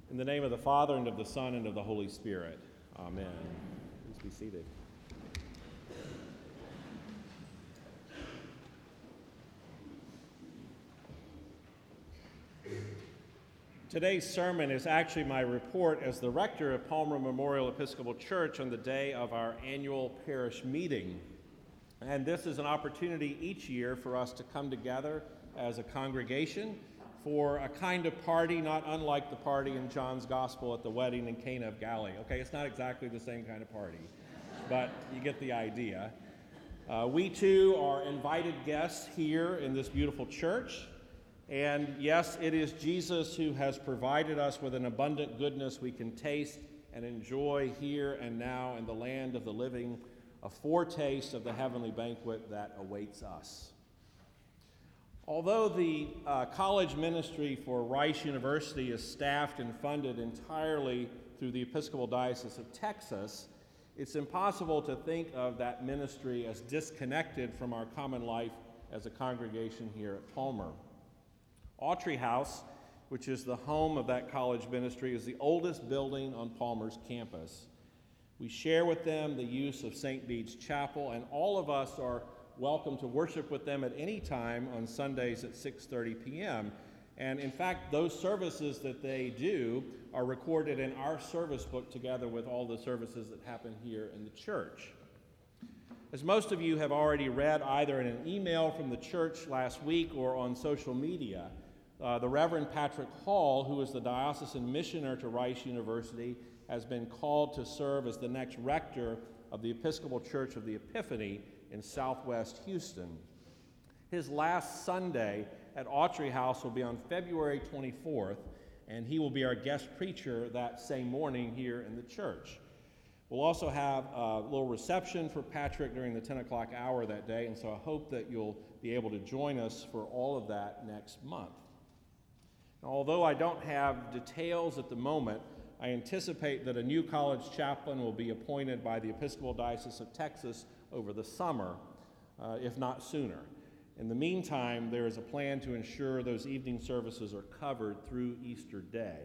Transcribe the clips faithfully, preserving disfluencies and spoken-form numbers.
In the name of the Father, and of the Son, and of the Holy Spirit. Amen. Please be seated. Today's sermon is actually my report as the rector of Palmer Memorial Episcopal Church on the day of our annual parish meeting. And this is an opportunity each year for us to come together as a congregation for a kind of party not unlike the party in John's Gospel at the wedding in Cana of Galilee. Okay, it's not exactly the same kind of party, but you get the idea. Uh, we too are invited guests here in this beautiful church. And yes, it is Jesus who has provided us with an abundant goodness we can taste and enjoy here and now in the land of the living, a foretaste of the heavenly banquet that awaits us. Although the uh, college ministry for Rice University is staffed and funded entirely through the Episcopal Diocese of Texas, it's impossible to think of that ministry as disconnected from our common life as a congregation here at Palmer. Autry House, which is the home of that college ministry, is the oldest building on Palmer's campus. We share with them the use of Saint Bede's Chapel, and all of us are welcome to worship with them at any time on Sundays at six thirty p.m. And in fact, those services that they do are recorded in our service book together with all the services that happen here in the church. As most of you have already read either in an email from the church last week or on social media, uh, the Reverend Patrick Hall, who is the diocesan missioner to Rice University, has been called to serve as the next rector of the Episcopal Church of the Epiphany in Southwest Houston. His last Sunday at Autry House will be on February twenty-fourth, and he will be our guest preacher that same morning here in the church. We'll also have a little reception for Patrick during the ten o'clock hour that day, and so I hope that you'll be able to join us for all of that next month. Now, although I don't have details at the moment, I anticipate that a new college chaplain will be appointed by the Episcopal Diocese of Texas over the summer, uh, if not sooner. In the meantime, there is a plan to ensure those evening services are covered through Easter Day.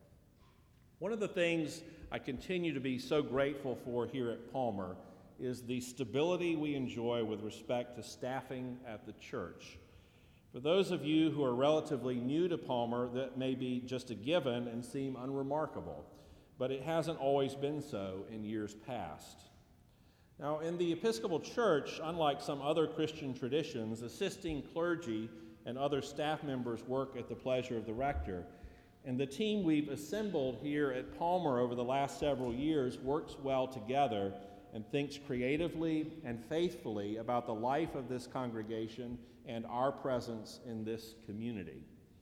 One of the things I continue to be so grateful for here at Palmer is the stability we enjoy with respect to staffing at the church. For those of you who are relatively new to Palmer, that may be just a given and seem unremarkable, but it hasn't always been so in years past. Now, in the Episcopal Church, unlike some other Christian traditions, assisting clergy and other staff members work at the pleasure of the rector. And the team we've assembled here at Palmer over the last several years works well together and thinks creatively and faithfully about the life of this congregation and our presence in this community.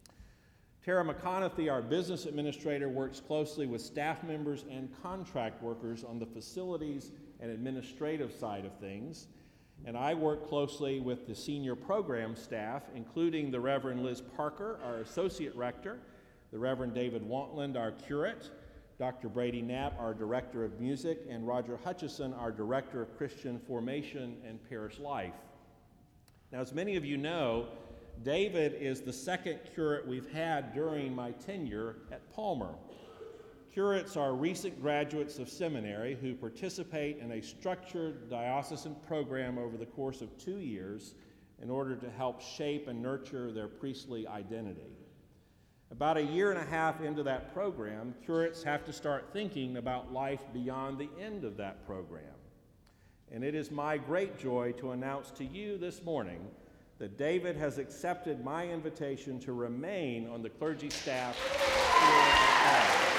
Tara McConaughey, our business administrator, works closely with staff members and contract workers on the facilities and administrative side of things. And I work closely with the senior program staff, including the Reverend Liz Parker, our associate rector, the Reverend David Wantland, our curate, Doctor Brady Knapp, our director of music, and Roger Hutchison, our director of Christian formation and parish life. Now, as many of you know, David is the second curate we've had during my tenure at Palmer. Curates are recent graduates of seminary who participate in a structured diocesan program over the course of two years in order to help shape and nurture their priestly identity. About a year and a half into that program, curates have to start thinking about life beyond the end of that program. And it is my great joy to announce to you this morning that David has accepted my invitation to remain on the clergy staff here at Palmer.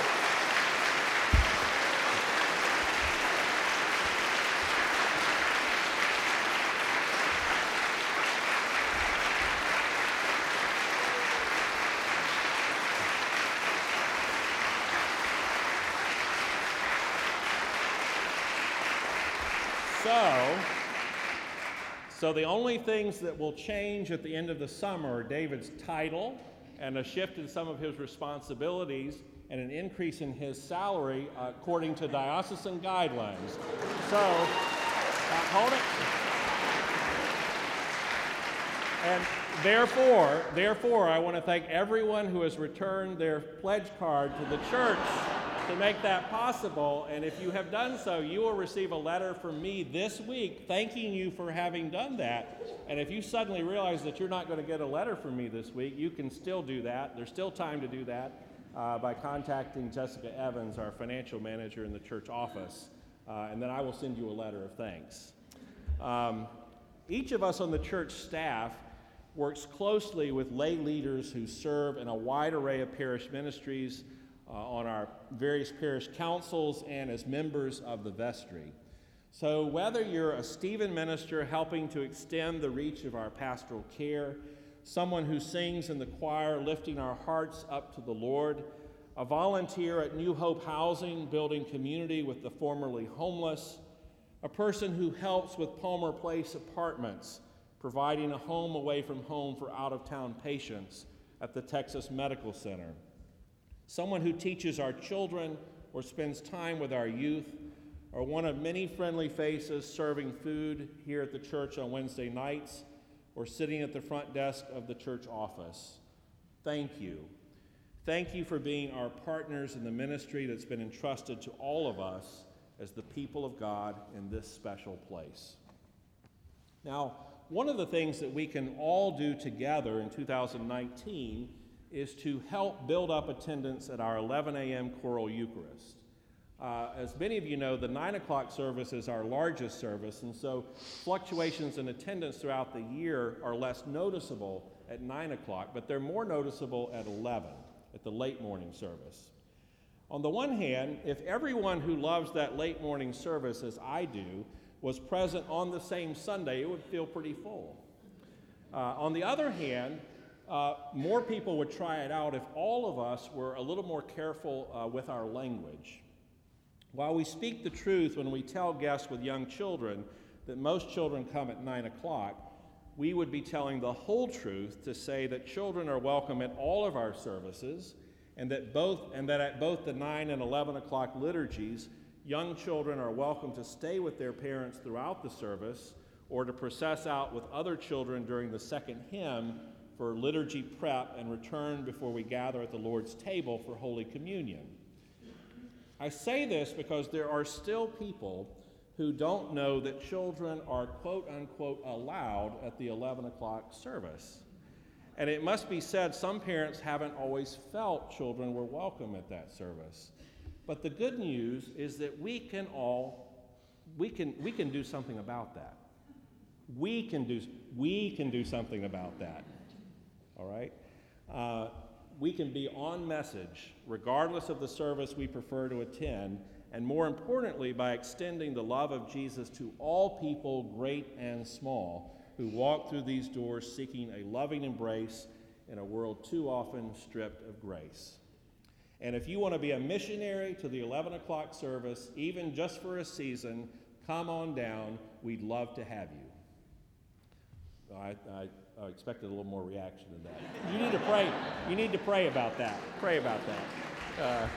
So, so the only things that will change at the end of the summer are David's title and a shift in some of his responsibilities and an increase in his salary uh, according to diocesan guidelines. So, uh, hold it. And therefore, therefore, I want to thank everyone who has returned their pledge card to the church to make that possible. And if you have done so, you will receive a letter from me this week thanking you for having done that. And if you suddenly realize that you're not going to get a letter from me this week, you can still do that. There's still time to do that uh, by contacting Jessica Evans, our financial manager in the church office, uh, and then I will send you a letter of thanks. Um, each of us on the church staff works closely with lay leaders who serve in a wide array of parish ministries uh, on our various parish councils and as members of the vestry. So whether you're a Stephen minister helping to extend the reach of our pastoral care, someone who sings in the choir lifting our hearts up to the Lord, a volunteer at New Hope Housing building community with the formerly homeless, a person who helps with Palmer Place Apartments, providing a home away from home for out-of-town patients at the Texas Medical Center, someone who teaches our children or spends time with our youth, or one of many friendly faces serving food here at the church on Wednesday nights, or sitting at the front desk of the church office. Thank you. Thank you for being our partners in the ministry that's been entrusted to all of us as the people of God in this special place. Now, one of the things that we can all do together in two thousand nineteen is to help build up attendance at our eleven a.m. Choral Eucharist. Uh, as many of you know, the nine o'clock service is our largest service, and so fluctuations in attendance throughout the year are less noticeable at nine o'clock, but they're more noticeable at eleven, at the late morning service. On the one hand, if everyone who loves that late morning service, as I do, was present on the same Sunday, it would feel pretty full. Uh, on the other hand, uh, more people would try it out if all of us were a little more careful uh, with our language. While we speak the truth when we tell guests with young children that most children come at nine o'clock, we would be telling the whole truth to say that children are welcome at all of our services, and that both and that at both the nine and eleven o'clock liturgies, young children are welcome to stay with their parents throughout the service or to process out with other children during the second hymn for liturgy prep and return before we gather at the Lord's table for Holy Communion. I say this because there are still people who don't know that children are quote unquote allowed at the eleven o'clock service. And it must be said, some parents haven't always felt children were welcome at that service. But the good news is that we can all, we can, we can do something about that. We can do, we can do something about that, all right? Uh, we can be on message, regardless of the service we prefer to attend, and more importantly, by extending the love of Jesus to all people, great and small, who walk through these doors seeking a loving embrace in a world too often stripped of grace. And if you want to be a missionary to the eleven o'clock service, even just for a season, come on down. We'd love to have you. I, I, I expected a little more reaction than that. You need to pray. You need to pray about that. Pray about that. Uh,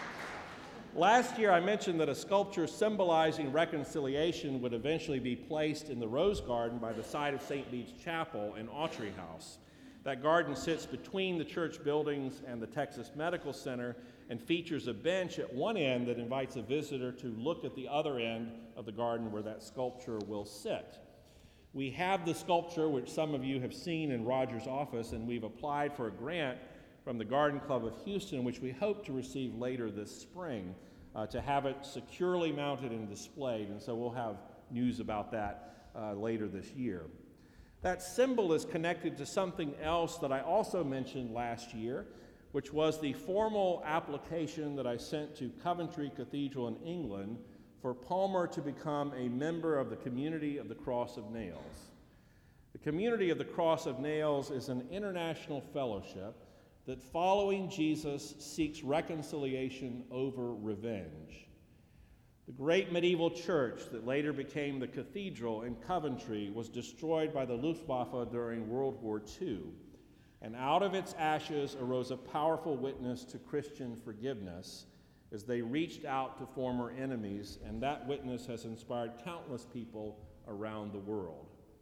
Last year, I mentioned that a sculpture symbolizing reconciliation would eventually be placed in the Rose Garden by the side of Saint Bede's Chapel in Autry House. That garden sits between the church buildings and the Texas Medical Center and features a bench at one end that invites a visitor to look at the other end of the garden where that sculpture will sit. We have the sculpture, which some of you have seen in Roger's office, and we've applied for a grant from the Garden Club of Houston, which we hope to receive later this spring, uh, to have it securely mounted and displayed. And so we'll have news about that uh, later this year. That symbol is connected to something else that I also mentioned last year, which was the formal application that I sent to Coventry Cathedral in England for Palmer to become a member of the Community of the Cross of Nails. The Community of the Cross of Nails is an international fellowship that, following Jesus, seeks reconciliation over revenge. The great medieval church that later became the cathedral in Coventry was destroyed by the Luftwaffe during World War Two, and out of its ashes arose a powerful witness to Christian forgiveness as they reached out to former enemies, and that witness has inspired countless people around the world.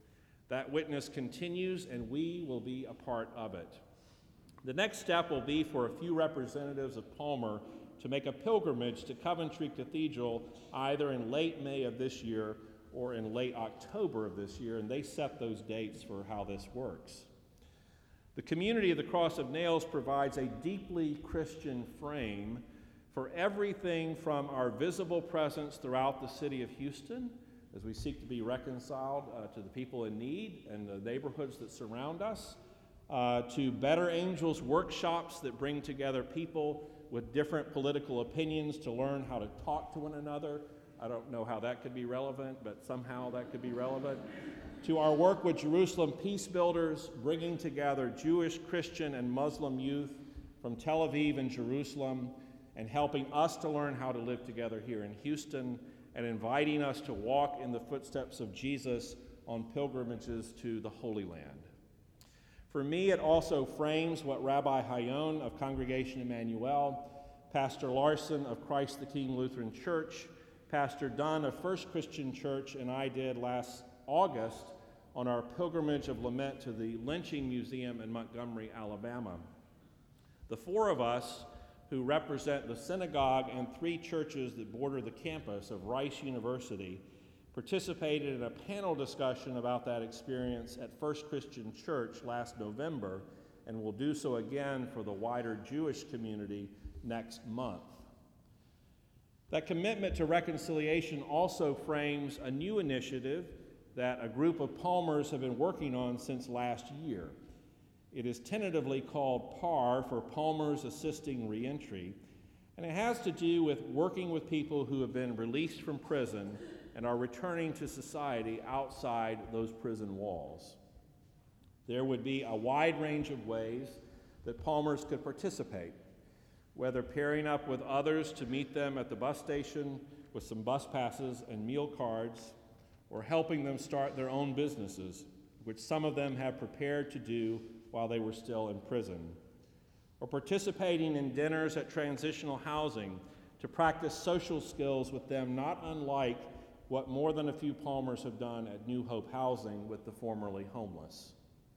That witness continues, and we will be a part of it. The next step will be for a few representatives of Palmer to make a pilgrimage to Coventry Cathedral either in late May of this year or in late October of this year, and they set those dates for how this works. The community of the Cross of Nails provides a deeply Christian frame for everything from our visible presence throughout the city of Houston as we seek to be reconciled uh, to the people in need and the neighborhoods that surround us, uh, to Better Angels workshops that bring together people with different political opinions to learn how to talk to one another. I don't know how that could be relevant, but somehow that could be relevant. To our work with Jerusalem Peace Builders, bringing together Jewish, Christian, and Muslim youth from Tel Aviv and Jerusalem, and helping us to learn how to live together here in Houston, and inviting us to walk in the footsteps of Jesus on pilgrimages to the Holy Land. For me, it also frames what Rabbi Hayon of Congregation Emmanuel, Pastor Larson of Christ the King Lutheran Church, Pastor Dunn of First Christian Church, and I did last August on our pilgrimage of lament to the Lynching Museum in Montgomery, Alabama. The four of us who represent the synagogue and three churches that border the campus of Rice University participated in a panel discussion about that experience at First Christian Church last November, and will do so again for the wider Jewish community next month. That commitment to reconciliation also frames a new initiative that a group of Palmers have been working on since last year. It is tentatively called P A R, for Palmers Assisting Reentry, and it has to do with working with people who have been released from prison and are returning to society outside those prison walls. There would be a wide range of ways that Palmers could participate, whether pairing up with others to meet them at the bus station with some bus passes and meal cards, or helping them start their own businesses, which some of them have prepared to do while they were still in prison, or participating in dinners at transitional housing to practice social skills with them, not unlike what more than a few Palmers have done at New Hope Housing with the formerly homeless.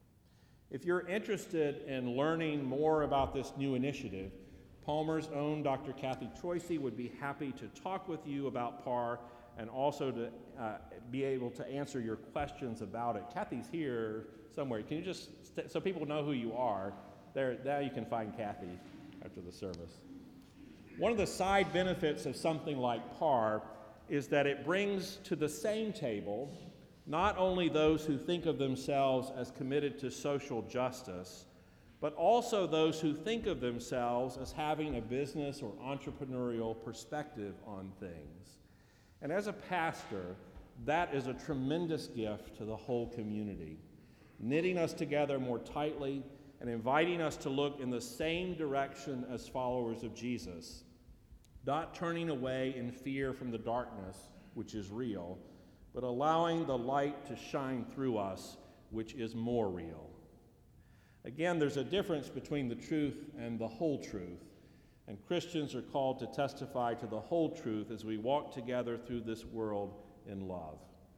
If you're interested in learning more about this new initiative, Palmer's own Doctor Kathy Troisi would be happy to talk with you about P A R and also to uh, be able to answer your questions about it. Kathy's here somewhere. Can you just, st- so people know who you are, there, now you can find Kathy after the service. One of the side benefits of something like P A R is that it brings to the same table not only those who think of themselves as committed to social justice, but also those who think of themselves as having a business or entrepreneurial perspective on things. And as a pastor, that is a tremendous gift to the whole community, knitting us together more tightly and inviting us to look in the same direction as followers of Jesus, not turning away in fear from the darkness, which is real, but allowing the light to shine through us, which is more real. Again, there's a difference between the truth and the whole truth, and Christians are called to testify to the whole truth as we walk together through this world in love.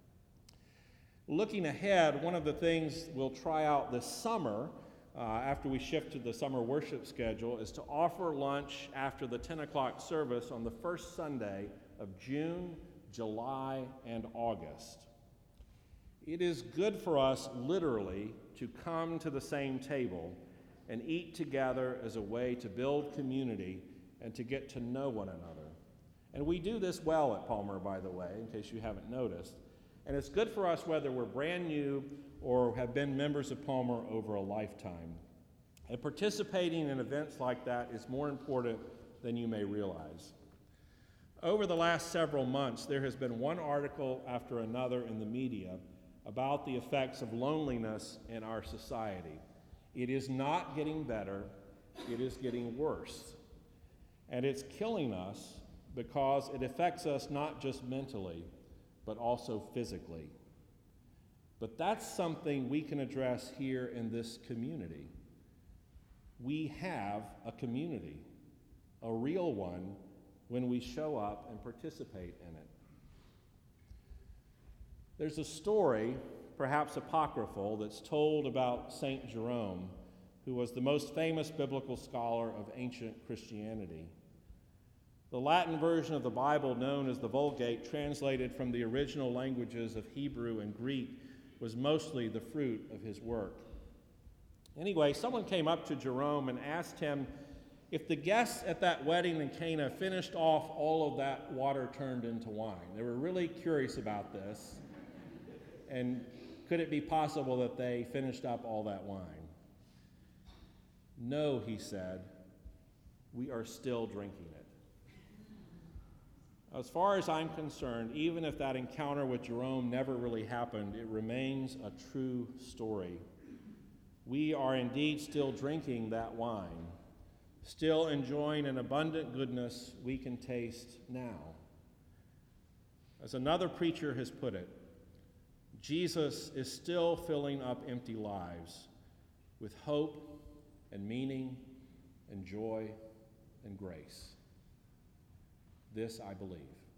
Looking ahead, one of the things we'll try out this summer, uh, after we shift to the summer worship schedule, is to offer lunch after the ten o'clock service on the first Sunday of June, July, and August. It is good for us, literally, to come to the same table and eat together as a way to build community and to get to know one another. And we do this well at Palmer, by the way, in case you haven't noticed. And it's good for us whether we're brand new or have been members of Palmer over a lifetime. And participating in events like that is more important than you may realize. Over the last several months, there has been one article after another in the media about the effects of loneliness in our society. It is not getting better, it is getting worse. And it's killing us because it affects us not just mentally, but also physically. But that's something we can address here in this community. We have a community, a real one, when we show up and participate in it. There's a story perhaps apocryphal, that's told about Saint Jerome, who was the most famous biblical scholar of ancient Christianity. The Latin version of the Bible, known as the Vulgate, translated from the original languages of Hebrew and Greek, was mostly the fruit of his work. Anyway, someone came up to Jerome and asked him if the guests at that wedding in Cana finished off all of that water turned into wine. They were really curious about this, and could it be possible that they finished up all that wine? No, he said, we are still drinking it. As far as I'm concerned, even if that encounter with Jerome never really happened, it remains a true story. We are indeed still drinking that wine, still enjoying an abundant goodness we can taste now. As another preacher has put it, Jesus is still filling up empty lives with hope and meaning and joy and grace. This I believe.